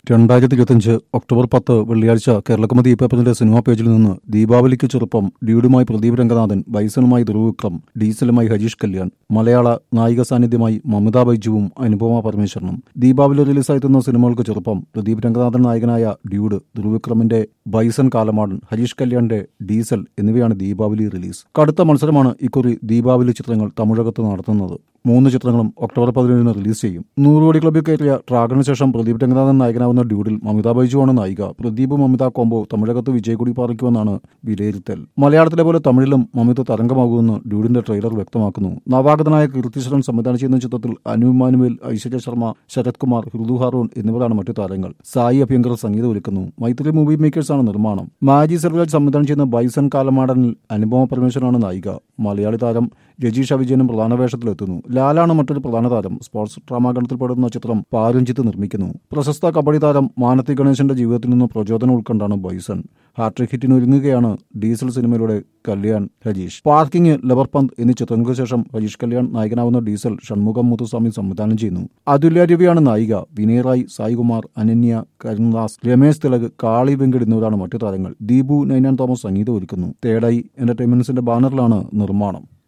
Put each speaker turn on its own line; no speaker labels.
2025 October 10 വെള്ളിയാഴ്ച കേരളകൗമുദി പേപ്പറിന്റെ cinema പേജിൽ നിന്ന് ദീപാവലിക്ക് ചെറുപ്പം ഡ്യൂഡുമായി പ്രദീപ് രംഗനാഥൻ, ബൈസണുമായി ധ്രുവ് വിക്രം, ഡീസലുമായി ഹരീഷ് കല്യാൺ, മലയാള നായിക സാന്നിധ്യമായി മമിത ബൈജുവും അനുപമ പരമേശ്വരനും. ദീപാവലി റിലീസായെത്തുന്ന സിനിമകൾക്ക് ചെറുപ്പം പ്രദീപ് രംഗനാഥൻ നായകനായ ഡ്യൂഡ്, ധ്രുവ് വിക്രമിന്റെ ബൈസൺ കാലമാടൻ, ഹരീഷ് കല്യാണിന്റെ ഡീസൽ എന്നിവയാണ് ദീപാവലി റിലീസ്. കടുത്ത മത്സരമാണ് ഇക്കുറി ദീപാവലി ചിത്രങ്ങൾ തമിഴകത്ത് നടത്തുന്നത്. 3 ചിത്രങ്ങളും ഒക്ടോബർ 17 റിലീസ് ചെയ്യും. 100 കോടി ക്ലബ്ബിൽ കയറിയ ട്രാഗറിന് ശേഷം പ്രദീപ് രംഗനാഥൻ നായകനാവുന്ന ഡ്യൂഡിൽ മമിത ബൈജുവാണ് നായിക. പ്രദീപ് മമിത കോംബോ തമിഴകത്ത് വിജയക്കൊടി പാറിക്കുമെന്നാണ് വിലയിരുത്തൽ. മലയാളത്തിലെ പോലെ തമിഴിലും മമിത തരംഗമാകുമെന്ന് ഡ്യൂഡിന്റെ ട്രെയിലർ വ്യക്തമാക്കുന്നു. നവാഗതനായ കീർത്തിശരൺ സംവിധാനം ചെയ്യുന്ന ചിത്രത്തിൽ അനു ഇമ്മാനുവേൽ, ഐശ്വര്യ ശർമ്മ, ശരത് കുമാർ, ഹൃദു ഹാറൂൺ എന്നിവരാണ് മറ്റു താരങ്ങൾ. സായി അഭ്യങ്കർ സംഗീതം ഒരുക്കുന്നു. മൈത്രി മൂവി മേക്കേഴ്സാണ് നിർമ്മാണം. മാജി സെൽവരാജ് സംവിധാനം ചെയ്യുന്ന ബൈസൺ കാലമാടനിൽ അനുപമ പരമേശ്വരനാണ് നായിക. മലയാളി താരം രജീഷ വിജയനും പ്രധാന വേഷത്തിലെത്തുന്നു. ലാലാണ് മറ്റൊരു പ്രധാന താരം. സ്പോർട്സ് ഡ്രാമ ഗണത്തിൽപ്പെടുന്ന ചിത്രം പാരഞ്ജിത്ത് നിർമ്മിക്കുന്നു. പ്രശസ്ത കബഡി താരം മാനത്തി ഗണേശന്റെ ജീവിതത്തിൽ നിന്ന് പ്രചോദനം ഉൾക്കൊണ്ടാണ് ബൈസൺ. ഹാട്രിക് ഹിറ്റിന് ഒരുങ്ങുകയാണ് ഡീസൽ സിനിമയിലൂടെ കല്യാൺ ഹരീഷ്. പാർക്കിംഗ്, ലവർപന്ത് എന്നീ ചിത്രങ്ങൾക്ക് ശേഷം ഹരീഷ് കല്യാൺ നായകനാവുന്ന ഡീസൽ ഷൺമുഖം മുത്തുസ്വാമി സംവിധാനം ചെയ്യുന്നു. അതുല്യ രവിയാണ് നായിക. വിനയ് റായ്, സായികുമാർ, അനന്യ, കരുണദാസ്, രമേശ് തിലക്, കാളി വെങ്കട് എന്നിവരാണ് മറ്റു താരങ്ങൾ. ദീപു നൈനാൻ തോമസ് സംഗീതം ഒരുക്കുന്നു. തേർഡ് ഐ എന്റർടൈൻമെന്റ്സിന്റെ ബാനറിലാണ് നിർമ്മാണം.